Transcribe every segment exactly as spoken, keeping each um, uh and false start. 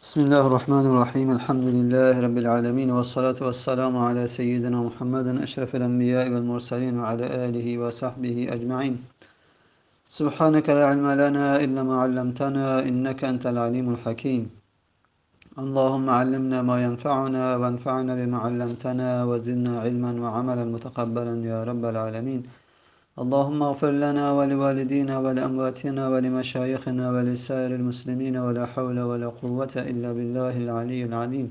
بسم الله الرحمن الرحيم الحمد لله رب العالمين والصلاة والسلام على سيدنا محمد أشرف الأنبياء والمرسلين وعلى آله وصحبه أجمعين. سبحانك لا علم لنا إلا ما علمتنا إنك أنت العليم الحكيم. اللهم علمنا ما ينفعنا وانفعنا بما علمتنا وزدنا علما وعملا متقبلا يا رب العالمين. اللهم اغفر لنا ولوالدينا ولأمواتنا ولمشايخنا ولسائر المسلمين ولا حول ولا قوة إلا بالله العلي العظيم.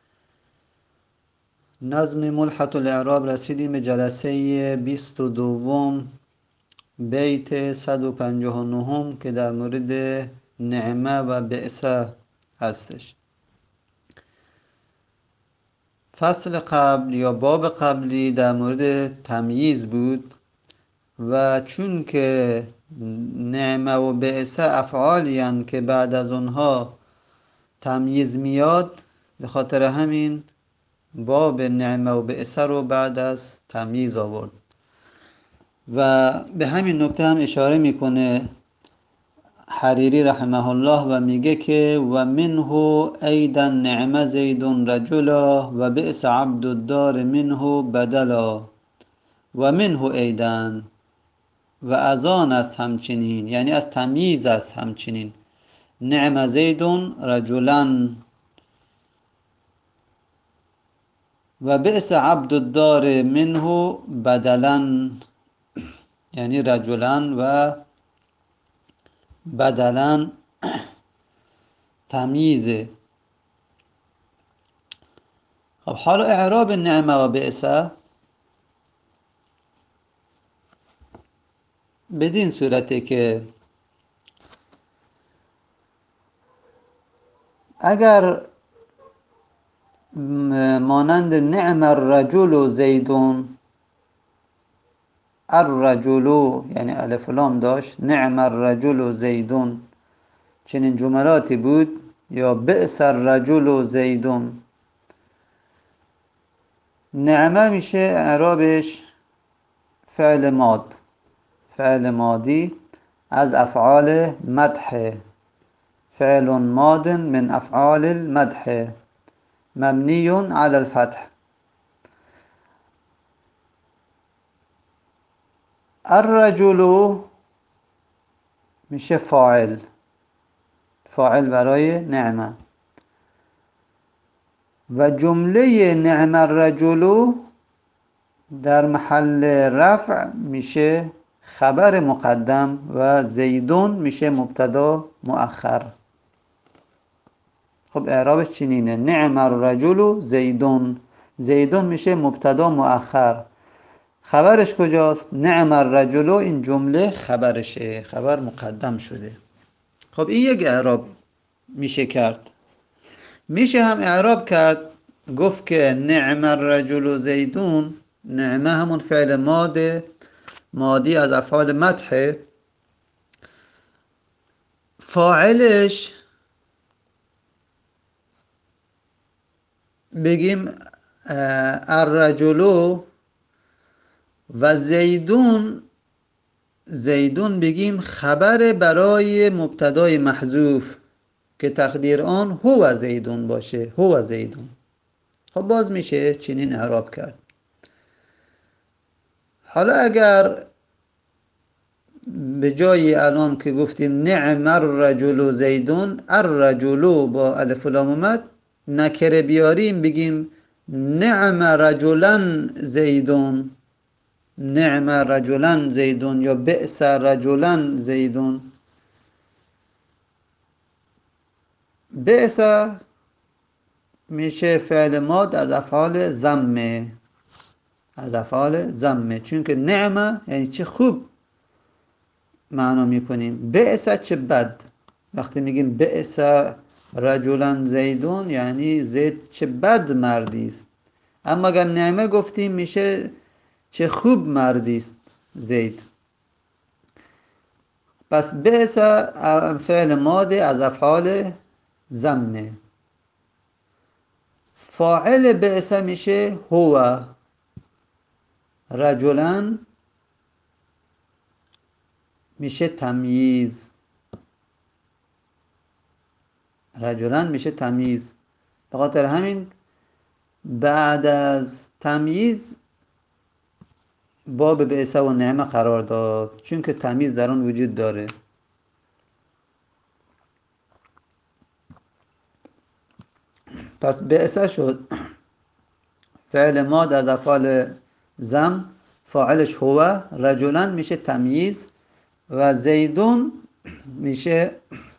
نظم ملحة الاعراب رسیدیم به جلسه بیست و دوم بیت صد و پنجاه و نه که در مورد نعمه و بعثه هستش. فصل قبل یا باب قبلی در مورد تمییز بود و چون که نعمه و بعثه افعالی هستند که بعد از اونها تمییز میاد، به خاطر همین باب نعمه و بعثه رو بعد از تمییز آورد و به همین نکته هم اشاره میکنه حریری رحمه الله و میگه که و منه ایدا نعمه زید رجلا و بعث عبد الدار منه بدلا و منه ایدا و از آن است همچنین، یعنی از تمییز است همچنین، نعمه زید رجلا و بعث عبد الدار منه بدلا، یعنی رجلا و بدلا تمییزه. خب حالا اعراب نعمه و بعثه بدین صورته که اگر مانند نعم الرجل زیدون، الرجل یعنی الف لام داشت، نعم الرجل زیدون، چنین جملاتی بود، یا بئس الرجل زیدون، نعمه میشه اعرابش فعل ماد، فعل مادی از افعال مدح، فعل ماد من افعال المدح مبنی على الفتح. الرجل میشه فاعل، فاعل برای نعمه، و جمله نعم الرجل در محل رفع میشه خبر مقدم و زیدون میشه مبتدا مؤخر. خب اعرابش چنینه، نعم الرجل زیدون، زیدون میشه مبتدا مؤخر، خبرش کجاست؟ نعم الرجل، این جمله خبرشه، خبر مقدم شده. خب این یک اعراب میشه کرد. میشه هم اعراب کرد، گفت که نعم الرجل زیدون، نعمه همون فعل ماده، مادی از افعال مدح، فاعلش بگیم الرجل و زیدون، زیدون بگیم خبر برای مبتدای محذوف که تقدیر آن هو زیدون باشه، هو زیدون. خب باز میشه چنین اعراب کرد. حالا اگر به جای الان که گفتیم نعم الرجل زیدون، الرجل با الف و لام اومد، نکره بیاریم بگیم نعم رجلا زیدون، نعم رجلا زیدون یا بئس رجلا زیدون. بئس میشه فعل ماد از افعال ذمه، از افعال ذمه، چون که نعمه یعنی چه خوب معنا میکنیم، بئس چه بد. وقتی میگیم بئس رجلا زیدون یعنی زید چه بد مردی است، اما اگر نعمه گفتیم میشه چه خوب مردی است زید. پس بئس فعل ماضی از افعال ذمه، فاعل بئس میشه هو، رجلا میشه تمییز، رجلا میشه تمییز. به خاطر همین بعد از تمییز باب بعثه و نعمه قرار داد، چون که تمییز در آن وجود داره. پس بعثه شد فعل ماد از افعال زم، فاعلش هو، رجلا میشه تمییز و زیدون میشه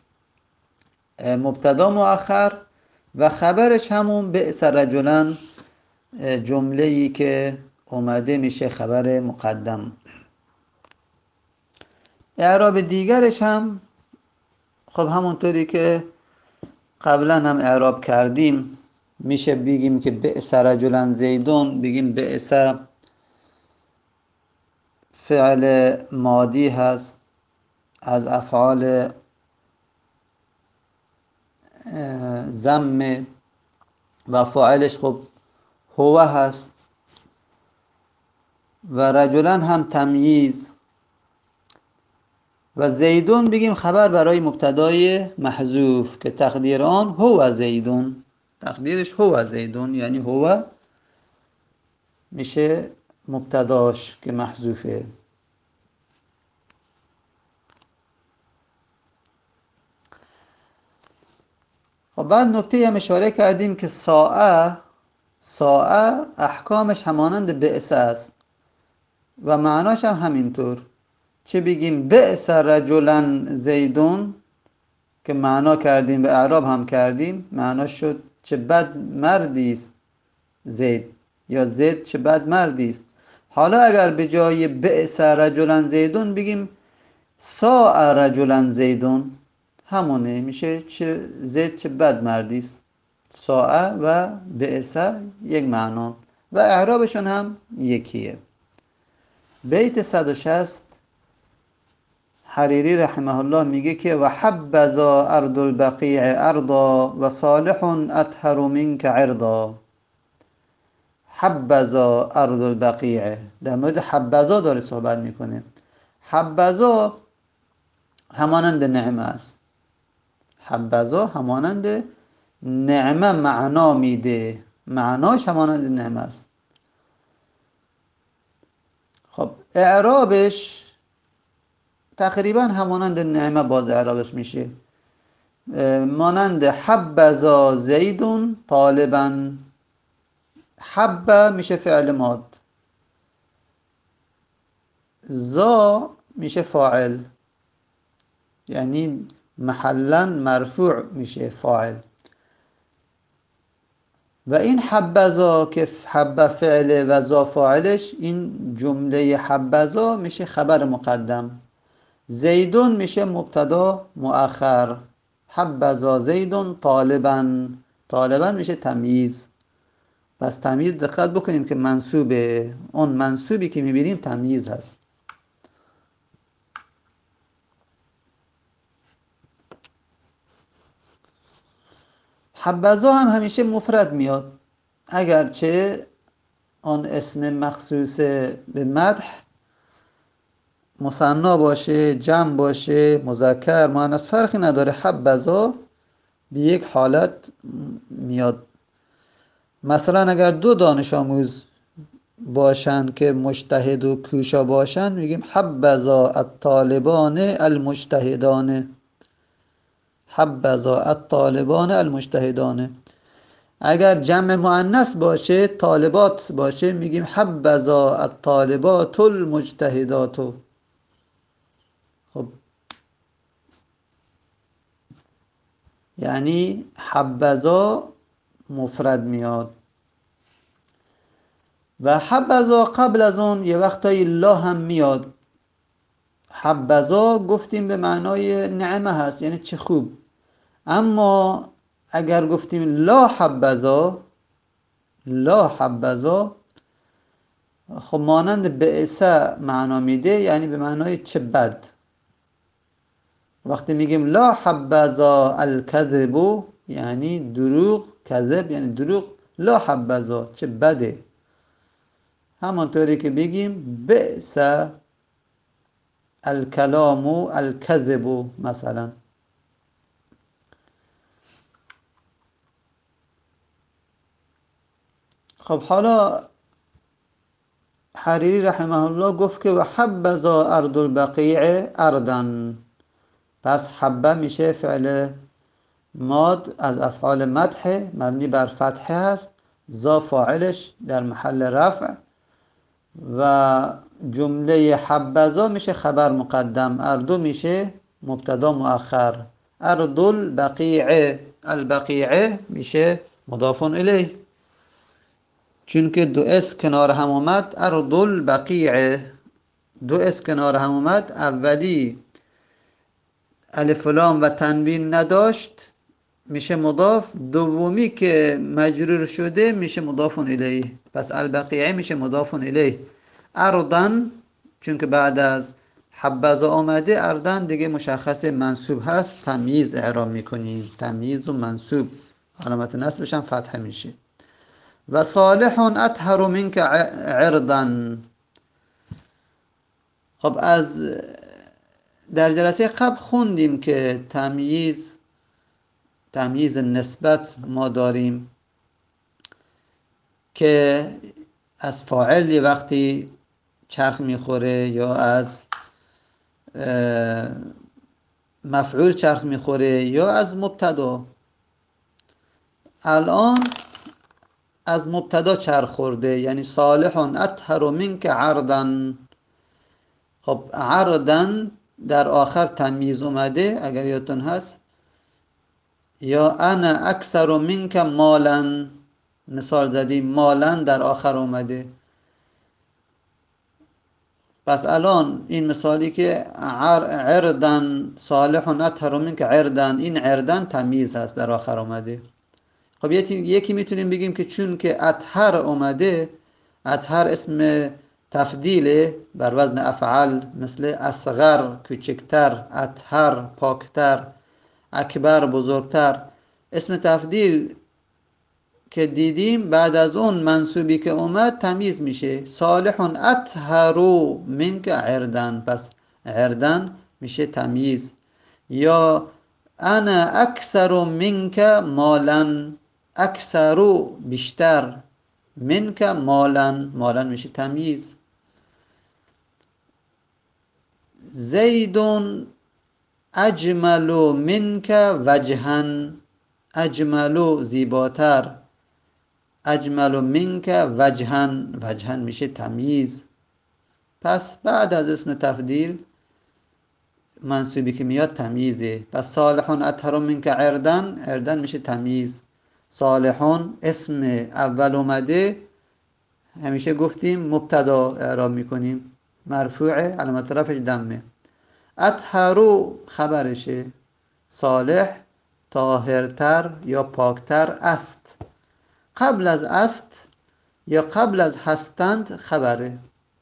مبتدا مؤخر و خبرش همون بعث رجلا، جمله ای که اومده میشه خبر مقدم. اعراب دیگرش هم خب همونطوری که قبلا هم اعراب کردیم، میشه بگیم که بعث رجلا زیدون، بگیم بعث فعل مادی هست از افعال ضم و فاعلش خب هو هست و رجلا هم تمییز و زیدون بگیم خبر برای مبتدای محذوف که تقدیر آن هو زیدون، تقدیرش هو زیدون، یعنی هو میشه مبتداش که محذوفه. خب بعد نکته هم اشاره کردیم که ساعه ساعه احکامش همانند بعث است و معناش هم همینطور. چه بگیم بعث رجلا زیدون که معنا کردیم و اعراب هم کردیم، معناش شد چه بد مردی است زید، یا زید چه بد مردی است. حالا اگر به جای بعث رجلا زیدون بگیم ساء رجلا زیدون، همونه، میشه چه زید چه بد مردی است. ساء و بعث یک معنا و اعرابشون هم یکیه. بیت صد و شصت حریری رحمه الله میگه که و حبذا ارض البقیع ارضا و صالح اطهر منک عرضا. حبذا ارض البقیع، در مورد حبذا داره صحبت میکنه. حبذا همانند نعمه است. حبذا همانند نعمه معنا میده، معناش همانند نعمه است. خب اعرابش تقریبا همانند نعمه باز اعرابش میشه، مانند حبذا زیدون طالبا. حب میشه فعل ماد، زا میشه فاعل، یعنی محلا مرفوع میشه فاعل. و این حبذا که حب فعل و زا فاعلش، این جمله حبذا میشه خبر مقدم. زیدون میشه مبتدا مؤخر. حبذا زیدون طالبا، طالبا میشه تمییز. پس تمییز دقت بکنیم که منصوبه، اون منصوبی که میبینیم تمییز هست. حبذا هم همیشه مفرد میاد، اگرچه آن اسم مخصوص به مدح مثنا باشه، جمع باشه، مذکر، مؤنث، فرقی نداره. حبذا به یک حالت میاد. مثلا اگر دو دانش آموز باشن که مجتهد و کوشا باشن میگیم حبذا الطالبان المجتهدان. حبذا الطالبان المجتهدان. اگر جمع مؤنث باشه، طالبات باشه، میگیم حبذا الطالبات المجتهدات. خب یعنی حبذا مفرد میاد. و حبذا قبل از اون یه وقتایی لا هم میاد. حبذا گفتیم به معنای نعمه هست، یعنی چه خوب. اما اگر گفتیم لا حبذا، لا حبذا، خب مانند بعث معنا میده، یعنی به معنای چه بد. وقتی میگیم لا حبذا الکذب، یعنی دروغ، کذب یعنی دروغ، لا حبذا چه بده. همانطوری که بگیم بئس الکلام الکذب مثلا. خب حالا حریری رحمه الله گفت که و حبذا ارض البقیع اردن. پس حبه میشه فعل ماد از افعال مدح مبنی بر فتحه هست، ذا فاعلش در محل رفع، و جمله حبذا میشه خبر مقدم، اردو میشه مبتدا مؤخر. ارض البقیع، البقیع میشه مضاف الیه، چون که دو اس کنار هم اومد. ارض البقیع، دو اس کنار هم اومد، اولی الف و لام و تنوین نداشت میشه مضاف، دومی که مجرور شده میشه مضاف الیه. پس البقیعه میشه مضاف الیه. اردن چون که بعد از حبذا آمده، اردن دیگه مشخص منصوب هست، تمییز اعراب میکنیم، تمییز و منصوب، علامت نصبش هم فتحه میشه. و صالح اطهر منک عرضا. خب از در جلسه قبل خوندیم که تمییز تمییز نسبت ما داریم که از فاعل یه وقتی چرخ میخوره یا از مفعول چرخ میخوره یا از مبتدا. الان از مبتدا چرخ خورده، یعنی صالح اطهر منک عرضا. خب عرضا در آخر تمییز اومده اگر یادتون هست، یا انا اکثر منک مالا، مثال زدیم مالا در آخر اومده. پس الان این مثالی که عرضا صالح اطهر منک عرضا، این عرضا تمییز هست در آخر اومده. خب یکی میتونیم بگیم که چون که اطهر اومده، اطهر اسم تفضیله بر وزن افعل، مثل اصغر کوچکتر، اطهر پاکتر، اکبر بزرگتر، اسم تفضیل که دیدیم بعد از اون منصوبی که اومد تمیز میشه. صالح اطهر منک عرضا، پس عرضا میشه تمیز. یا انا اکثر منک مالا، اکثر بیشتر، منک مالا، مالا میشه تمیز. زید اجمل منک وجها، اجمل زیباتر، اجمل منک وجها، وجها میشه تمیز. پس بعد از اسم تفضیل منصوبی که میاد تمیزه. پس صالحون اطهر منک عرضا، عرضا میشه تمیز. صالحون اسم اول اومده همیشه گفتیم مبتدا اعراب میکنیم، مرفوعه، علامت رفعش دمه. اطهرو خبرشه، صالح طاهرتر یا پاکتر است. قبل از است یا قبل از هستند خبره،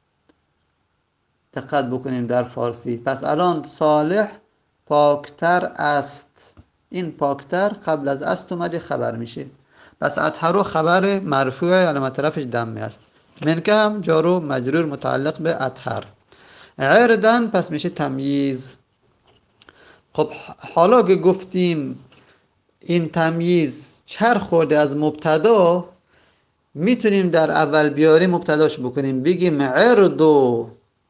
دقت بکنیم در فارسی. پس الان صالح پاکتر است، این پاکتر قبل از است اومده خبر میشه. پس اطهرو خبر مرفوع علامت رفعش دمه است. منکه هم جارو مجرور متعلق به اطهر. عرضاً پس میشه تمییز. خب حالا که گفتیم این تمییز چرخ خورده از مبتدا، میتونیم در اول بیاریم مبتداش بکنیم، بگیم عرض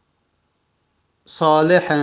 صالح،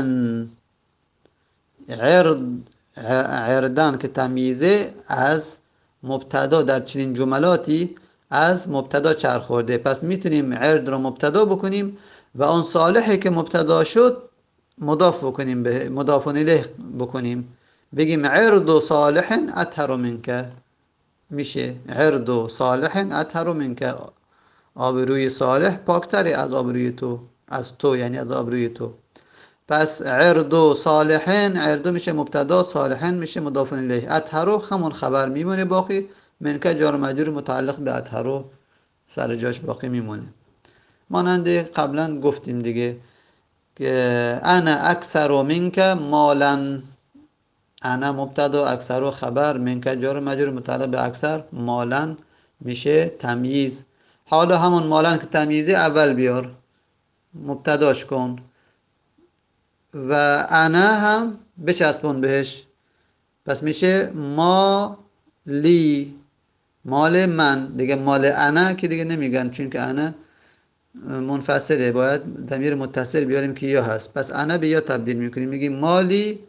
عرض عرضاً که تمییزه از مبتدا در چنین جملاتی از مبتدا چرخ خورده. پس میتونیم عرض رو مبتدا بکنیم و اون صالحی که مبتدا شد مضاف بکنیم به مضاف الیه بکنیم، بگیم عرض صالح اطهر منک، میشه عرض صالح اطهر منک، آبروی صالح پاکتری از آبروی تو، از تو یعنی از آبروی تو. پس عرض صالحین، عرض میشه مبتدا، صالحین میشه مضاف الیه، اطهر همون خبر میمونه باقی، منک جار مجرور متعلق به اطهر سر جاش باقی میمونه. مانند قبلا گفتیم دیگه که انا اکثر منک مالا، انا مبتدا اکثر خبر، منک جار مجرور متعلق به اکثر، مالا میشه تمییز. حالا همون مالا که تمییزه اول بیار مبتداش کن و انا هم بچسبون بهش، پس میشه ما لی، مال من دیگه، مال انا که دیگه نمیگن، چون که انا منفصله، باید ضمیر متصل بیاریم که یا هست. پس انا به یا تبدیل میکنیم، میگیم مالی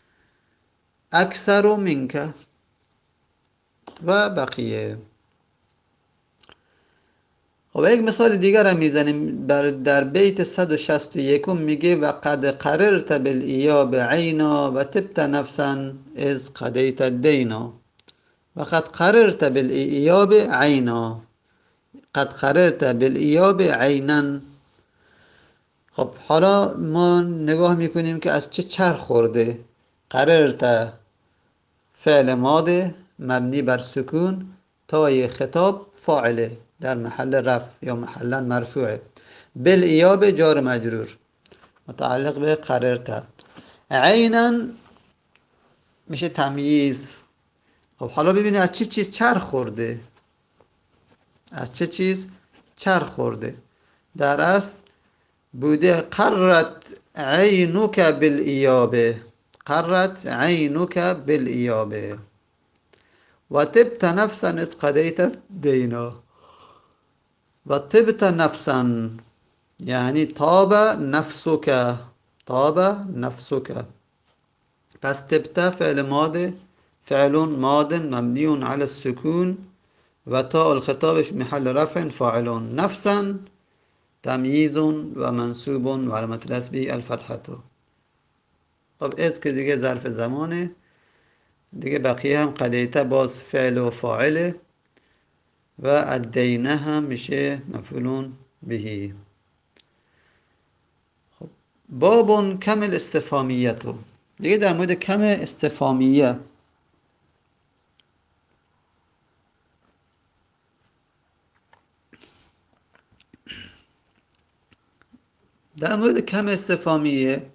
اکثر منک و بقیه. خب یک مثال دیگر هم میزنیم در بیت صد و شصت و یک، میگه و قد قررت بالایاب عینا و تبت نفسا از قضیت الدینا. و قد قررت بالایاب عینا، قد قررت بالایاب عینا. خب حالا ما نگاه میکنیم که از چه چرخ خورده. قررت فعل ماده مبنی بر سکون، تای خطاب فاعله در محل رفع یا محلا مرفوعه. بالایاب جار مجرور متعلق به قررت. عینا میشه تمییز. خب حالا ببینید از چه چیز چرخ خورده، از چه چیز چرخ خورده. در اصل بوده قررت عینک بالایاب، قررت عینک بالایاب و طبت نفسا از قضیت دینا. و طبت نفسا یعنی طاب نفسک، طاب نفسک. پس طبت فعل ماضي، فعل ماض مبني على السكون و تاء الخطاب في محل رفع فاعل. نفسا تمييز و منصوب و علامت نصبه الفتحة. خب از که دیگه ظرف زمانه دیگه، بقیه هم قضیت باز فعل و فاعله و الدینه هم میشه مفعول بهی. خب باب کم الاستفهامیتو، دیگه در مورد کم استفهامیه. در مورد کم استفهامیه،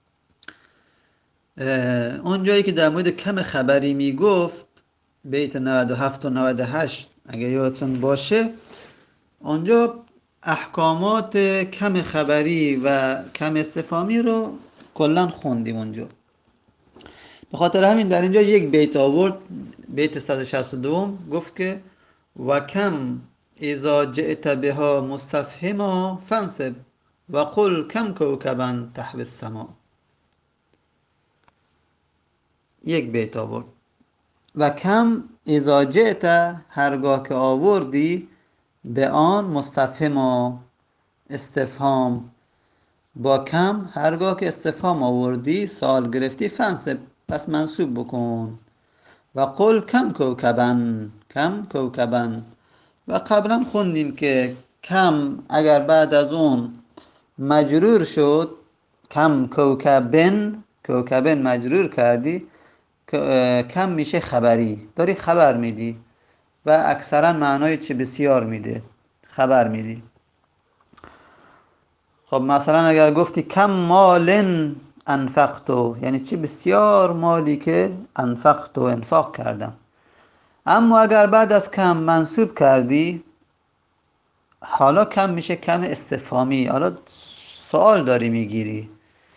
اون جایی که در مورد کم خبری میگفت، بیت نود و هفت و نود و هشت اگه یادتون باشه، اونجا احکامات کم خبری و کم استفهامی رو کلا خوندیم اونجا. به خاطر همین در اینجا یک بیت آورد، بیت صد و شصت و دو، گفت که و کم اذا جئت بها مستفهما فانصب و قل کم کوکبا تحت السما. یک بیت آورد. و کم اذا جئت هرگاه که آوردی، به آن مستفهما استفهام، با کم هرگاه که استفهام آوردی سوال گرفتی، فنصب پس منصوب بکن. و قل کم کوکبن، کم کوکبن. و قبلا خوندیم که کم اگر بعد از اون مجرور شد، کم کوکبن، کوکبن مجرور کردی، کم میشه خبری، داری خبر میدی و اکثرا معنای چه بسیار میده، خبر میدی. خب مثلا اگر گفتی کم مالن انفقتو، یعنی چه بسیار مالی که انفقتو انفاق کردم. اما اگر بعد از کم منصوب کردی، حالا کم میشه کم استفهامی، حالا سوال داری میگیری.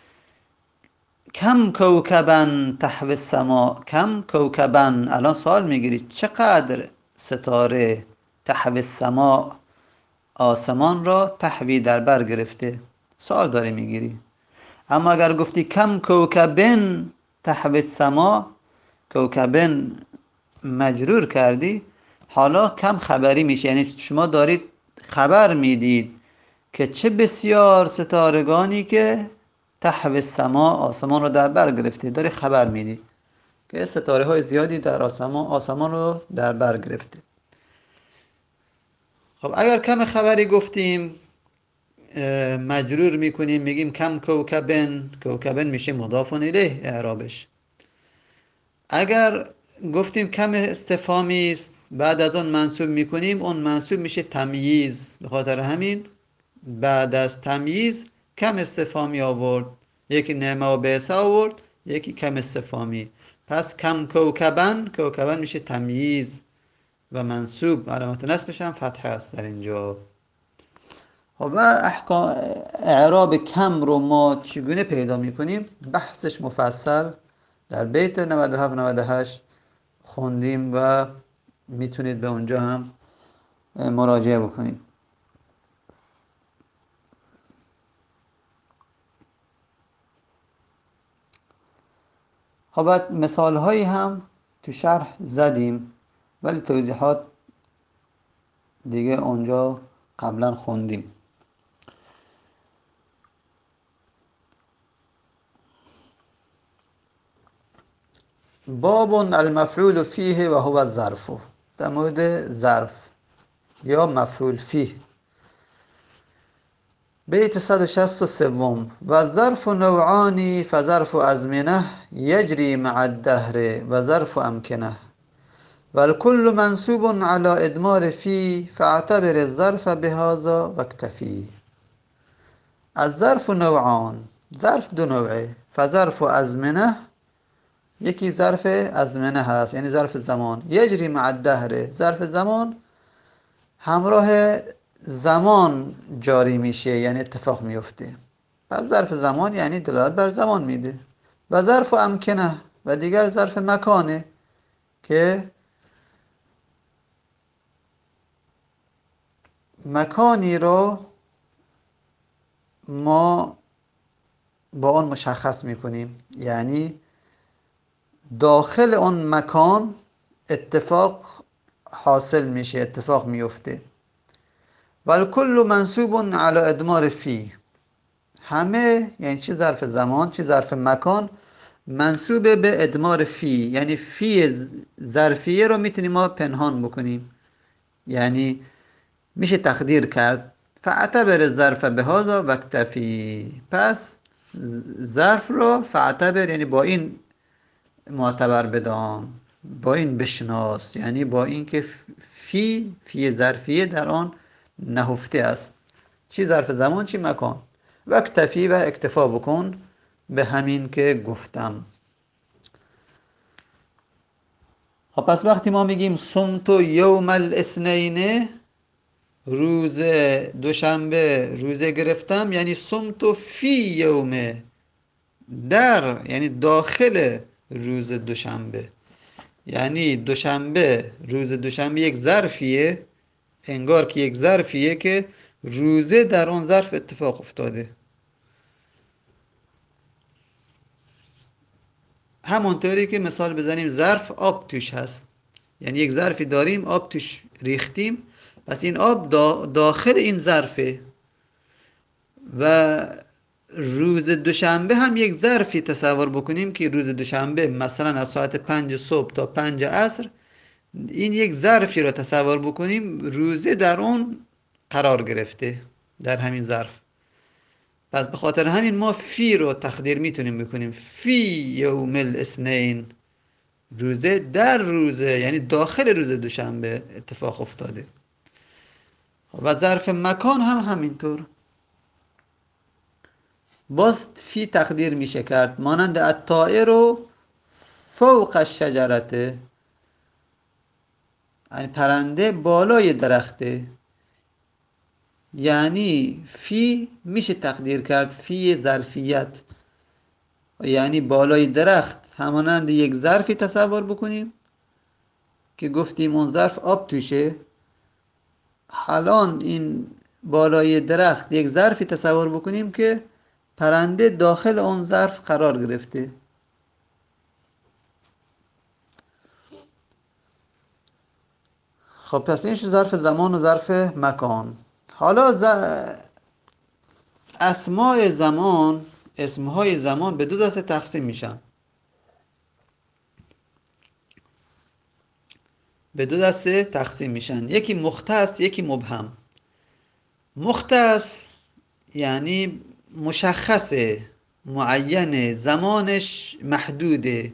کم کوکبن تحت السما، کم کوکبن، الان سوال میگیری چقدر ستاره تحت السما، آسمان را تحوی در بر گرفته، سوال داری میگیری. اما اگر گفتی کم کوکبن تحت السما، کوکبن مجرور کردی، حالا کم خبری میشه، یعنی شما دارید خبر میدید که چه بسیار ستارگانی که تحت السما، آسمان رو در بر گرفته، داری خبر میدی که ستاره های زیادی در آسمان، آسمان رو در بر گرفته. خب اگر کم خبری گفتیم مجرور میکنیم، میگیم کم کوکبن، کوکبن میشه مضاف الیه اعرابش. اگر گفتیم کم استفهامی است، بعد از اون منصوب میکنیم، اون منصوب میشه تمییز. به خاطر همین بعد از تمییز کم استفهامی آورد، یکی نعمه و بئس آورد، یکی کم استفهامی. پس کم کوکبن، کوکبن میشه تمییز و منصوب، علامت نصبش هم فتحه است در اینجا. و احکام اعراب کم رو ما چگونه پیدا میکنیم، بحثش مفصل در بیت نود و هفت نود و هشت خوندیم و میتونید به اونجا هم مراجعه بکنید. خب مثال هایی هم تو شرح زدیم ولی توضیحات دیگه اونجا قبلا خوندیم. باب المفعول فیه و هو الظرف. در مورد ظرف یا مفعول فیه، بیت صد و شصت و سه. و ظرف نوعانی فظرف ازمنه یجری مع الدهر و ظرف امکنه والكل منصوب على ادمار فی فاعتبر الظرف بهذا واکتفی. الظرف نوعان، ظرف دو نوعه. فظرف ازمنه، یکی ظرف ازمنه هست یعنی ظرف زمان. یجری مع الدهر، ظرف زمان همراه زمان جاری میشه یعنی اتفاق میفته. پس ظرف زمان یعنی دلالت بر زمان میده. و ظرف امکنه، و دیگر ظرف مکانه که مکانی رو ما با آن مشخص میکنیم، یعنی داخل اون مکان اتفاق حاصل میشه، اتفاق میفته. والکل منصوب علی ادمار فی، همه یعنی چه ظرف زمان چه ظرف مکان منصوب به ادمار فی، یعنی فی ظرفیه رو میتونیم ما پنهان بکنیم، یعنی میشه تقدیر کرد. فاعتبر الظرف بهذا واکتفی، پس ظرف رو فاعتبر یعنی با این معتبر بدان، با این بشناس، یعنی با این که فی فی ظرفیه در آن نهفته است، چی ظرف زمان چی مکان. و اکتفی و اکتفا بکن به همین که گفتم. خب پس وقتی ما میگیم صمت یوم الاثنین، روز دوشنبه روزه گرفتم، یعنی صمت فی یومه، در یعنی داخل روز دوشنبه. یعنی دوشنبه، روز دوشنبه یک ظرفیه، انگار که یک ظرفیه که روزه در اون ظرف اتفاق افتاده. همونطوری که مثال بزنیم ظرف آب توش هست، یعنی یک ظرفی داریم آب توش ریختیم، پس این آب داخل این ظرفه. و روز دوشنبه هم یک ظرفی تصور بکنیم که روز دوشنبه مثلا از ساعت پنج صبح تا پنج عصر، این یک ظرفی رو تصور بکنیم روزه در اون قرار گرفته، در همین ظرف. پس به خاطر همین ما فی رو تقدیر میتونیم بکنیم فی یوم الاثنین، روزه در روزه یعنی داخل روز دوشنبه اتفاق افتاده. و ظرف مکان هم همینطور، باز فی تقدیر میشه کرد، مانند الطائر فوق الشجرته، یعنی پرنده بالای درخته. یعنی فی میشه تقدیر کرد فی ظرفیت، یعنی بالای درخت همانند یک ظرفی تصور بکنیم که گفتیم اون ظرف آب توشه. الان این بالای درخت یک ظرفی تصور بکنیم که پرنده داخل اون ظرف قرار گرفته. خب پس این شد ظرف زمان و ظرف مکان. حالا ز... اسماء زمان، اسمهای زمان به دو دسته تقسیم میشن. به دو دسته تقسیم میشن، یکی مختص یکی مبهم. مختص یعنی مشخصه، معینه، زمانش محدوده،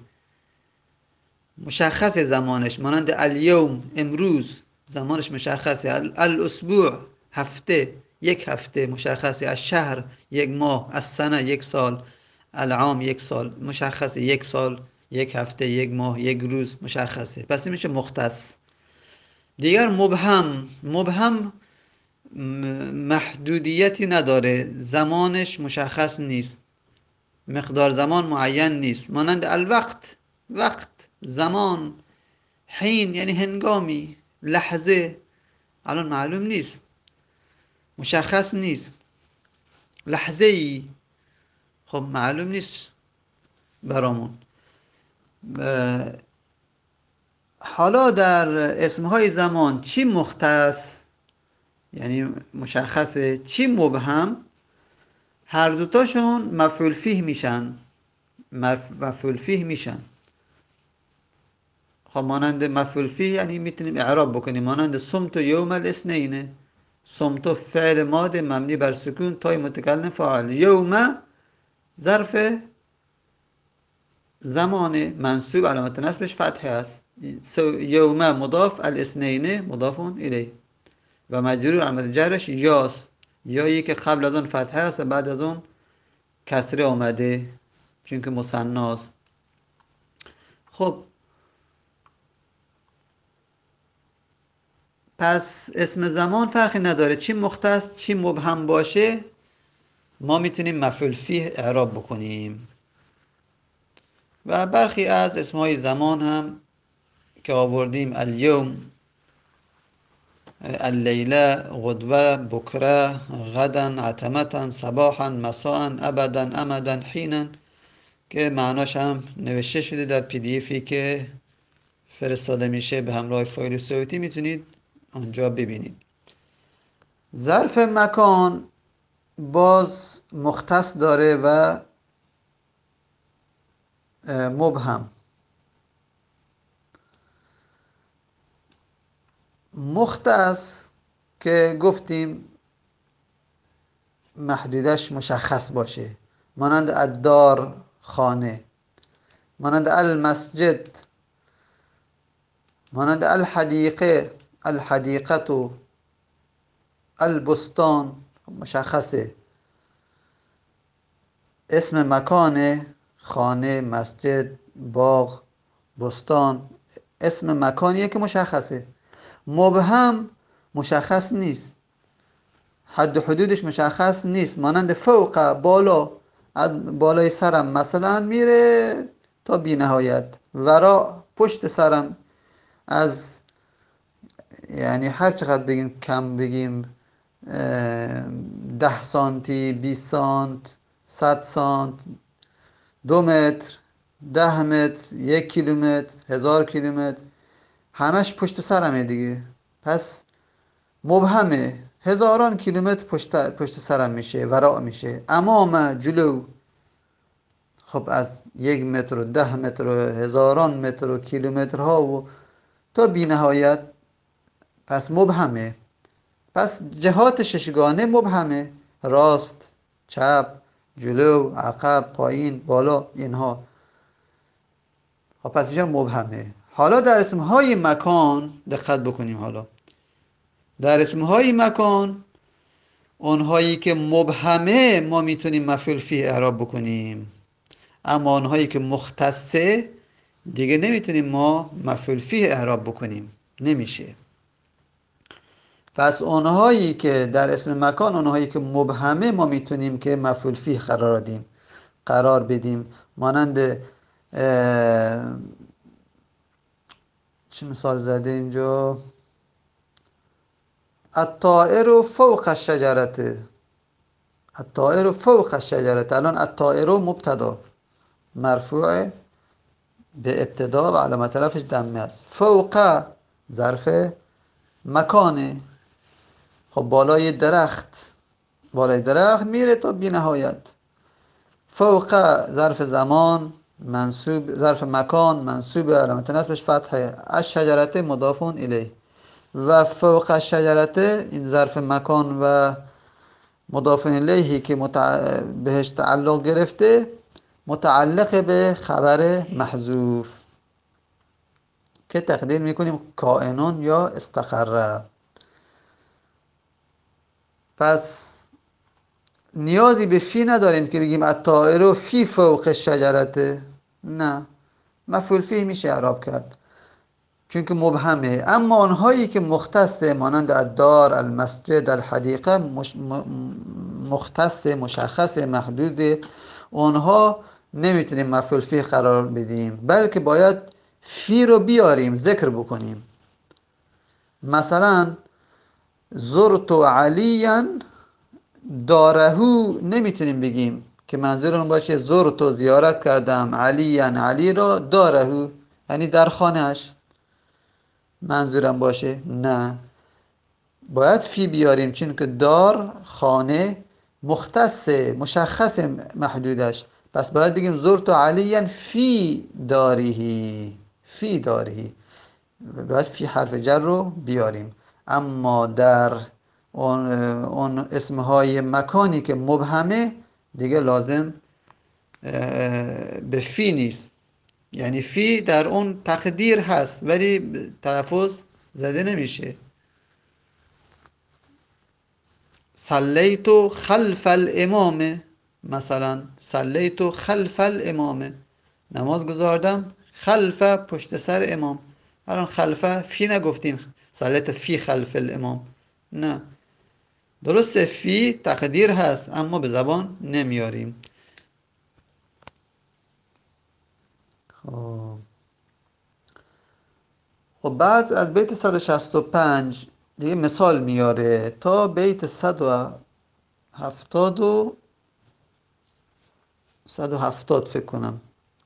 مشخص زمانش، مانند الیوم امروز زمانش مشخصه، الاسبوع هفته یک هفته مشخصه، الشهر یک ماه، السنه یک سال، العام یک سال مشخصه، یک سال یک هفته یک ماه یک روز مشخصه. پس این میشه مختص. دیگر مبهم، مبهم محدودیتی نداره، زمانش مشخص نیست، مقدار زمان معین نیست، مانند الوقت، وقت زمان حین یعنی هنگامی، لحظه، الان معلوم نیست، مشخص نیست. لحظه ای، خب معلوم نیست برامون. حالا در اسمهای زمان چی مختص یعنی مشخصه، چی مبهم، هر دوتاشون مفعول فیه میشن. مفعول فیه میشن. خب مانند مفعول فیه یعنی میتونیم اعراب بکنیم، مانند صمت یوم الاثنین. صمت فعل ماضی مبنی بر سکون، تای متکلم فاعل. یوم ظرف زمان منصوب، علامت نصبش فتحه است. یوم مضاف، الاثنین مضاف الیه و مجرور علامت جرش یاست، یایی که قبل از اون فتحه است و بعد از اون کسره آمده چون که مثناست. خب پس اسم زمان فرقی نداره چی مختص چی مبهم باشه، ما میتونیم مفعول فیه اعراب بکنیم. و برخی از اسمهای زمان هم که آوردیم، الیوم، اللیله، غدوه، بکره، غدا، عتمتا، صباحا، مساء، ابدا، امدا، حینا، که معناش هم نوشته شده در پی دی افی که فرستاده میشه به همراه فایل صوتی، میتونید آنجا ببینید. ظرف مکان باز مختص داره و مبهم. مختص که گفتیم محدودش مشخص باشه، مانند الدار، خانه، مانند المسجد، مانند الحدیقه، الحدیقه، البستان، مشخصه. اسم مکان، خانه، مسجد، باغ، بستان، اسم مکانیه که مشخصه. مبهم مشخص نیست، حد و حدودش مشخص نیست، مانند فوق، بالا، از بالای سرم مثلا میره تا بی نهایت. ورا، پشت سرم، از یعنی هر چقدر بگیم کم بگیم، ده سانتی، بیست سانت، صد سانت، دو متر، ده متر، یک کیلومتر، هزار کیلومتر، همش پشت سرمه دیگه. پس مبهمه، هزاران کیلومتر پشت, پشت سرم میشه، وراء میشه. امام، جلو، خب از یک متر و ده متر و هزاران متر و کیلومترها و تا بی نهایت، پس مبهمه. پس جهات ششگانه مبهمه، راست، چپ، جلو، عقب، پایین، بالا، اینها. خب پس اینجا مبهمه. حالا در اسمهای مکان دقت بکنیم. حالا در اسمهای مکان، اونهایی که مبهمه ما میتونیم مفعول فیه اعراب بکنیم، اما اونهایی که مختصه دیگه نمیتونیم ما مفعول فیه اعراب بکنیم، نمیشه. پس اونهایی که در اسم مکان، اونهایی که مبهمه ما میتونیم که مفعول فیه قرار بدیم قرار بدیم مانند چه مثال زده اینجا؟ الطائر فوق الشجرة، الطائر فوق الشجرة. الان الطائر مبتدا مرفوع به ابتدا و علامت طرفش دمه است. فوق ظرف مکانه، خب بالای درخت، بالای درخت میره تا بی نهایت. فوق ظرف زمان منصوب، ظرف مکان منصوب، علامت نصبش فتحه. الشجرة مضاف الیه. و فوق الشجرة این ظرف مکان و مضاف الیهی که متع... بهش تعلق گرفته، متعلق به خبر محذوف که تقدیر میکنیم کائنون یا استقره. پس نیازی به فی نداریم که بگیم الطائر فی فوق الشجرة، نه، مفعول فی میشه اعراب کرد چون که مبهمه. اما آنهایی که مختصه مانند الدار، المسجد، الحدیقه، مش... مختص، مشخص، محدود، اونها نمیتونیم مفعول فیه قرار بدیم، بلکه باید فی رو بیاریم ذکر بکنیم. مثلا زرت علیا دارهو نمیتونیم بگیم که منظورمون باشه زرت و زیارت کردم علیا علی را دارهو یعنی در خانهش منظورم باشه. نه، باید فی بیاریم چون که دار خانه مختص مشخص محدودش. پس باید بگیم زرت علیا فی داریهی، فی داریهی باید فی حرف جر رو بیاریم. اما در اون, اون اسمهای مکانی که مبهمه دیگه لازم به فی نیست، یعنی فی در اون تقدیر هست ولی تلفظ زده نمیشه. صلیت خلف الامام، مثلا صلیت خلف الامام، نماز گذاردم خلف پشت سر امام. الان خلفه فی نگفتیم صلیت فی خلف الامام، نه، درسته فی تقدیر هست اما به زبان نمیاریم. خب خب بعد از بیت صد و شصت و پنج دیگه مثال میاره تا بیت صد و هفتاد و صد و هفتاد فکر کنم.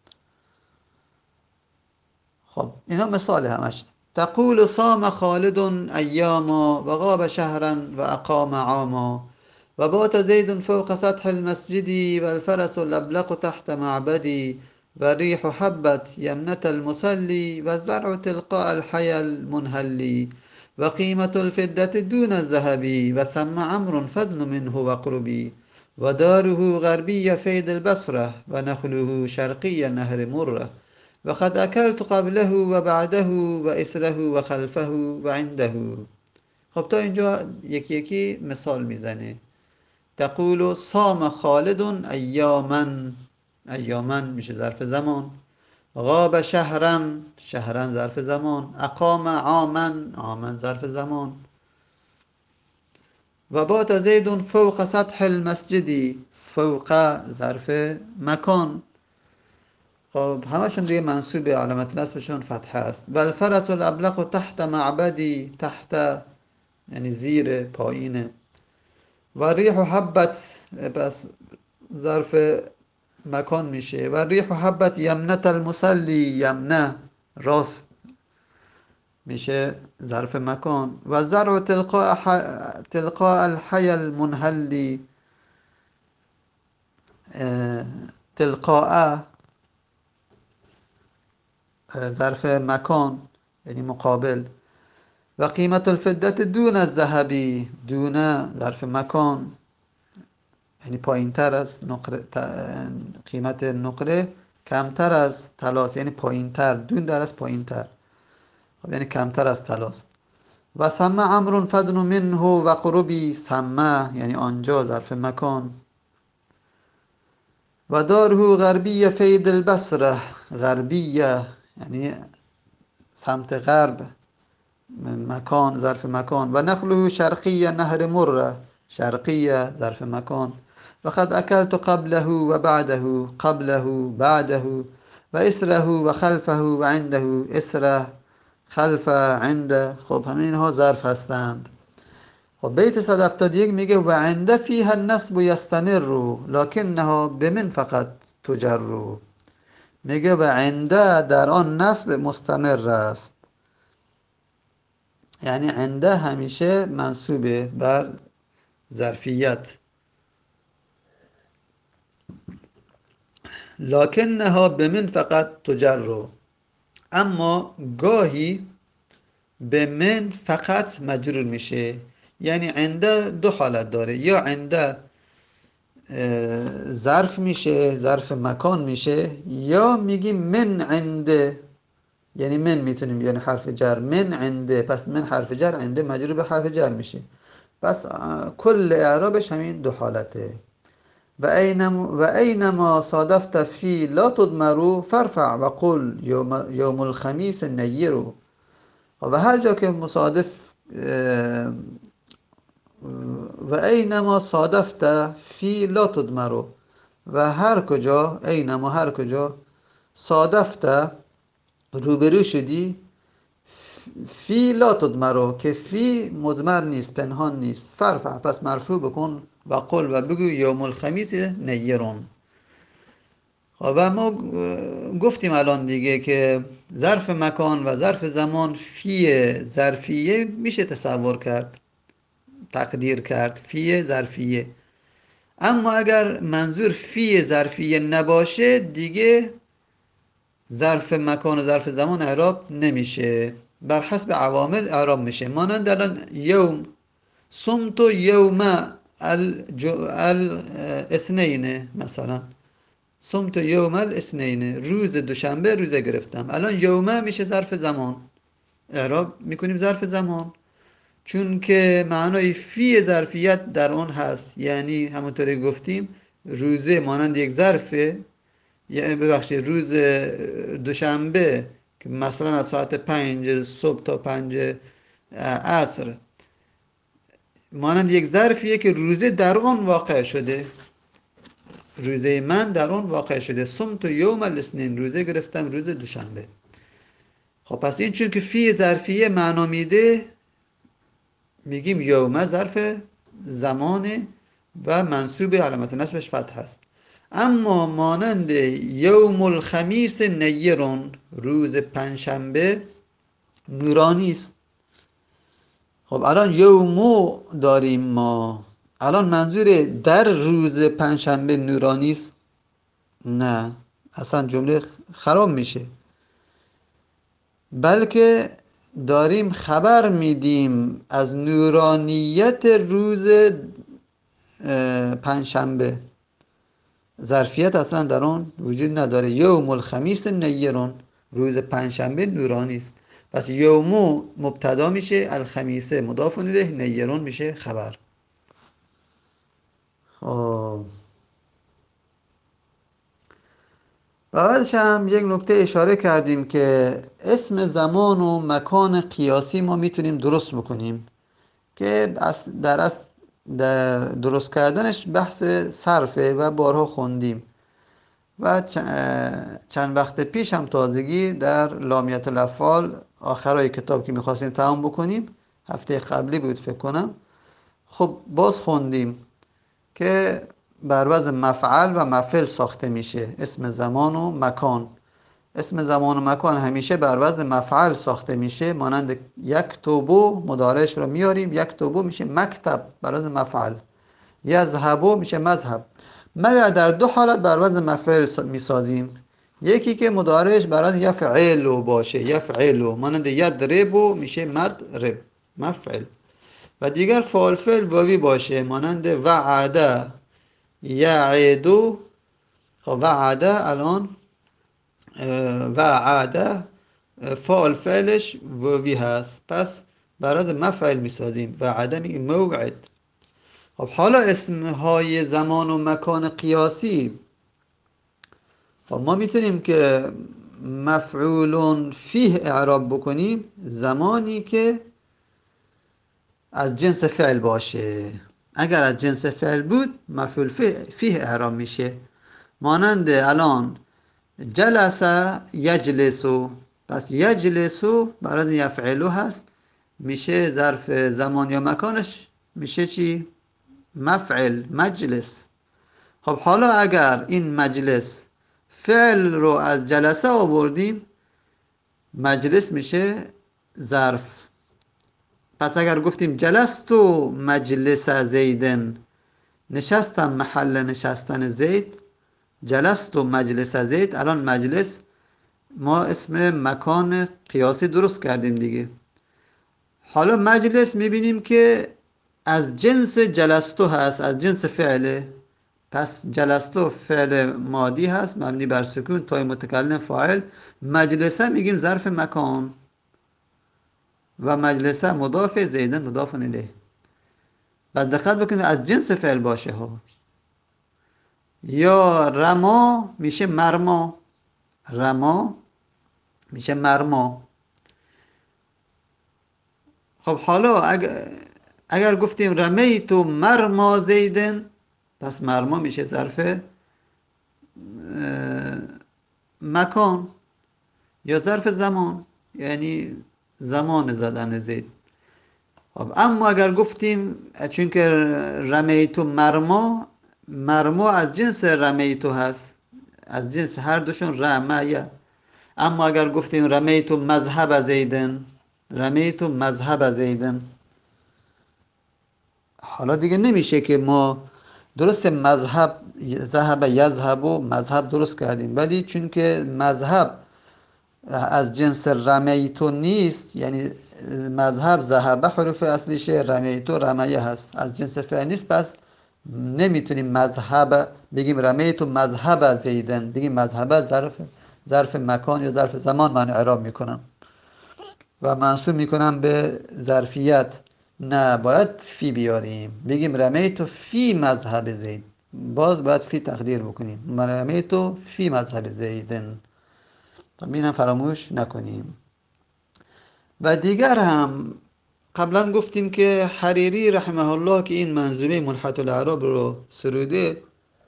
خب اینا مثال همش. تقول صام خالد ایاما و غاب شهرا و اقام عاما و بات زید فوق سطح المسجد والفرس الابلق تحت معبدي والريح حبت يمنة المصلي والزرع تلقاء الحي المنهلي وقيمة الفدة دون الذهب وسم عمرو فدن منه واقربي وداره غربي فيض البصرة ونخله شرقي نهر مرة وقد أكلت قبله و بعده و اسره و خلفه و عنده. خب تا اینجا یکی یکی مثال میزنه. تقول صام خالد ایاما، ایاما میشه ظرف زمان. غاب شهرا، شهرا ظرف زمان. اقام عاما، عاما ظرف زمان. و بات زید فوق سطح المسجد، فوق ظرف مکان. خب همشون دیگه منصوب علامت نصبشون فتحه است. و الفرس الابلق تحت معبدی، تحت یعنی زیر پایینه. و ریح حبت پس ظرف مکان میشه. و ریح حبت یمنت المصلی، یمنه راست میشه ظرف مکان. و زرع تلقاء تلقاء الحی المنهلی، تلقاء ظرف مکان یعنی مقابل. و قیمت الفدت دون الذهبی، دون ظرف مکان یعنی پایین تر از نقره، قیمت نقره کمتر از طلاست یعنی پایین تر، دون در از پایین تر، خب یعنی کمتر از طلاست. و سمع عمرو فدن منه و قربی، سمع یعنی آنجا ظرف مکان. و داره غربی فید البصره، غربیه یعنی سمت غرب مکان ظرف مکان. و نخله شرقیه نهر مره، شرقیه ظرف مکان. و قد اکلت قبله و بعده، قبله بعده. و اسره و خلفه و عنده، اسره خلفه عنده. خب همه اینها ظرف هستند. خب بیت صد و هفتاد و یک میگه و عنده فیها النصب یستمر لکنها بمن فقط تجر. میگه و عنده در آن نصب مستمر است، یعنی عنده همیشه منصوبه بر ظرفیت. لکنها بمن فقط تجر، اما گاهی به من فقط مجرور میشه. یعنی عنده دو حالت داره، یا عنده ظرف میشه، ظرف مکان میشه، یا میگیم من عنده، یعنی من میتونیم یعنی حرف جر من عنده، پس من حرف جر، عنده مجرور به حرف جر میشه. پس کل اعرابش همین دو حالته. و اینما و اینما صادفت فی لا تضمرو فرفع و قل یوم, یوم الخمیس نیرو. و هر جا که مصادف و اینما صادفت فی لا تضمرو، و هر کجا اینما هر کجا صادفت روبرو شدی، فی لا تدمرو، که فی مدمر نیست، پنهان نیست. فرفع، پس مرفوع بکن و قل و بگو یوم الخمیس نیرون. و ما گفتیم الان دیگه که ظرف مکان و ظرف زمان فی ظرفیه میشه تصور کرد، تقدیر کرد، فی ظرفیه. اما اگر منظور فی ظرفیه نباشه دیگه ظرف مکان و ظرف زمان اعراب نمیشه، بر حسب عوامل اعراب میشه. مانند الان یوم، صمت یوم الاثنین، مثلا صمت یوم الاثنین، روز دوشنبه روزه گرفتم. الان یومه میشه ظرف زمان، اعراب میکنیم ظرف زمان، چون که معنای فی ظرفیت در اون هست. یعنی همونطوری گفتیم روزه مانند یک ظرفه، یعنی ببخشید روز دوشنبه که مثلا از ساعت پنج صبح تا پنج عصر مانند یک ظرفیه که روزه در اون واقع شده، روزه من در اون واقع شده. صمت یوم الاثنین، روزه گرفتم روز دوشنبه. خب پس این چون که فی ظرفیه معنا میده، میگیم یوم ظرف زمانه و منصوب علامت نصبش فتح هست. اما مانند یوم الخمیس نیرون، روز پنجشنبه نورانی است. خب الان یومو داریم ما، الان منظور در روز پنجشنبه نورانی است؟ نه، اصلا جمله خراب میشه. بلکه داریم خبر میدیم از نورانیت روز پنجشنبه، ظرفیت اصلا در آن وجود نداره. یوم الخمیس نیرون، روز پنجشنبه نورانی است. پس یومو مبتدا میشه، الخمیسه مضاف الیه، نیرون میشه خبر. خب بعدش هم یک نکته اشاره کردیم که اسم زمان و مکان قیاسی ما میتونیم درست بکنیم که در اصل در درست کردنش بحث صرفه و بارها خوندیم و چند وقت پیش هم تازگی در لامیت الافعال آخرای کتاب که میخواستیم تمام بکنیم، هفته قبلی بود فکر کنم، خب باز خوندیم که بر وزن مفعل و مفعل ساخته میشه اسم زمان و مکان. اسم زمان و مکان همیشه بر وزن مفعل ساخته میشه، مانند یک توبو مضارعش رو میاریم، یک توبو میشه مکتب بر وزن مفعل، یذهبو میشه مذهب. مگر در دو حالت بر وزن مفعل میسازیم، یکی که مضارعش بر وزن یفعلو باشه، یفعلو مانند یضربو میشه مضرب مفعل، و دیگر فاعل فعل واوی باشه مانند وعده یعدو. خب وعده الان وعده فاعل فعلش واوی هست، پس برای مفعل میسازیم، وعده میگیم موعد. خب حالا اسمهای زمان و مکان قیاسی، خب ما میتونیم که مفعول فیه اعراب بکنیم زمانی که از جنس فعل باشه. اگر از جنس فعل بود مفعول فیه اعراب میشه، مانند الان جلس یجلسو، پس یجلسو برای یفعلو هست، میشه ظرف زمان یا مکانش میشه چی؟ مفعل مجلس. خب حالا اگر این مجلس فعل رو از جلسه آوردیم، مجلس میشه ظرف. پس اگر گفتیم جلستو مجلس زیدن، نشستم محل نشستن زید، جلستو مجلس زید، الان مجلس ما اسم مکان قیاسی درست کردیم دیگه. حالا مجلس میبینیم که از جنس جلستو هست، از جنس فعله، پس جلستو فعل مادی هست مبنی بر سکون، تای متکلم فاعل، مجلسه میگیم ظرف مکان و مجلسه مضاف، زیدن مضاف الیه. بعد دقت بکنید از جنس فعل باشه ها. یا رما میشه مرما، رما میشه مرما. خب حالا اگر, اگر گفتیم رمیتو مرما زیدن، پس مرما میشه ظرف مکان. یا ظرف زمان، یعنی زمان زدن زید. خب اما اگر گفتیم چون که رمیتو مرما، مرما از جنس رمیتو هست، از جنس هر دوشون رمیه. اما اگر گفتیم رمیتو مذهب زیدن، رمیتو مذهب زیدن، حالا دیگه نمیشه که ما درست مذهب ذهب یذهب و مذهب درست کردیم، ولی چون که مذهب از جنس رمیتو نیست، یعنی مذهب ذهب حروف اصلیشه، رمیتو رمیه هست، از جنس فعل نیست، پس نمیتونیم مذهب بگیم رمیتو مذهب زیدن، بگیم مذهب ظرف ظرف مکان یا ظرف زمان من اعراب میکنم و منصوب میکنم به ظرفیت. نه، باید فی بیاریم، بگیم رمیتو فی مذهب زید، باز باید فی تقدیر بکنیم، رمیتو فی مذهب زیدن. طب اینم فراموش نکنیم. و دیگر هم قبلا گفتیم که حریری رحمه الله که این منظومه ملحت الاعراب رو سروده،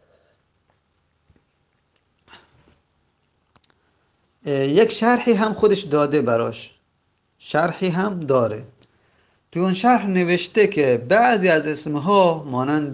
یک شرحی هم خودش داده براش، شرحی هم داره. تو اون شرح نوشته که بعضی از اسمها مانند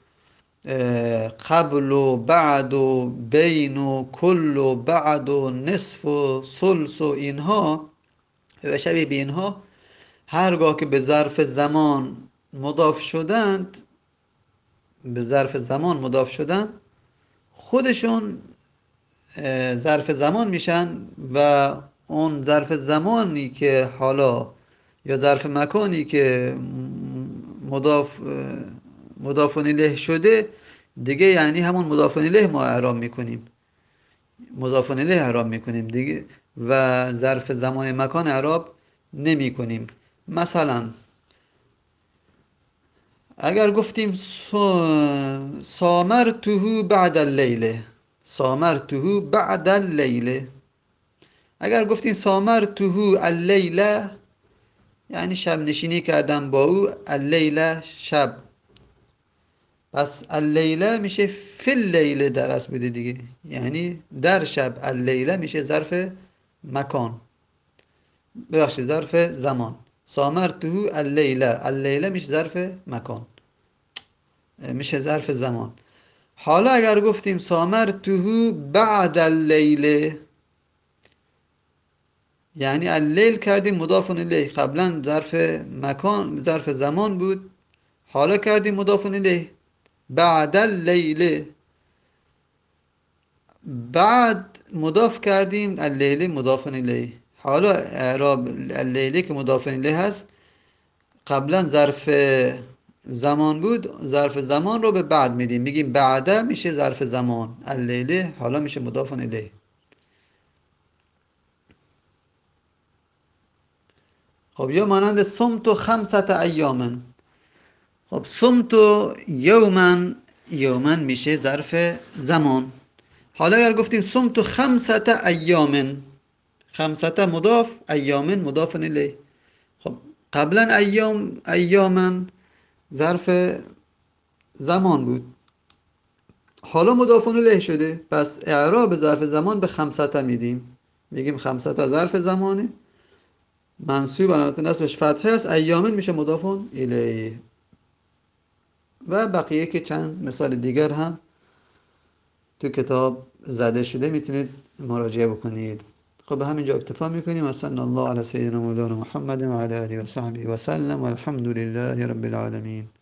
قبل و بعد و بین و کل و بعد و نصف و ثلث و اینها و شبیه به اینها، هرگاه که به ظرف زمان مضاف شدند، به ظرف زمان مضاف شدند، خودشون ظرف زمان میشن و اون ظرف زمانی که حالا یا ظرف مکانی که مضاف مضاف الیه شده دیگه، یعنی همون مضاف الیه ما اعراب میکنیم، مضاف الیه اعراب میکنیم دیگه و ظرف زمان مکان اعراب نمی کنیم. مثلا اگر گفتیم سامرته بعد اللیله، سامرته بعد اللیله، اگر گفتیم سامرته اللیله یعنی شب نشینی کردم با او، اللیله شب، پس اللیله میشه فی اللیله در اصل بوده دیگه، یعنی در شب. اللیله میشه ظرف مکان، ببخشید ظرف زمان. سامرته اللیله، اللیله میشه ظرف مکان، میشه ظرف زمان. حالا اگر گفتیم سامرته بعد اللیله، یعنی اللیل کردیم مضاف الیه، قبلا ظرف مکان ظرف زمان بود، حالا کردیم مضاف الیه. بعد اللیله، بعد مضاف کردیم، اللیله مضاف الیه. حالا اعراب اللیله که مضاف الیه هست، قبلا ظرف زمان بود، ظرف زمان رو به بعد میدیم، میگیم بعده میشه ظرف زمان، اللیله حالا میشه مضاف الیه. خب یا مانند صمت خمسة ایام، خب صمت یوما، یوما میشه ظرف زمان. حالا اگر گفتیم صمت خمسة ایام، خمسة مضاف، ایام مضاف الیه، خب قبلا ایام ایاما ظرف زمان بود، حالا مضاف الیه شده، پس اعراب ظرف زمان به خمسة میدیم، میگیم خمسة ظرف زمانه، منصوب علامت نصبش فتحه است، ایامن میشه مضاف الیه. و بقیه که چند مثال دیگر هم تو کتاب زده شده، میتونید مراجعه بکنید. خب به همینجا اکتفا میکنیم و صلی الله علی سیدنا مولانا محمد و علی آله و صحبه و سلم و الحمد لله رب العالمین.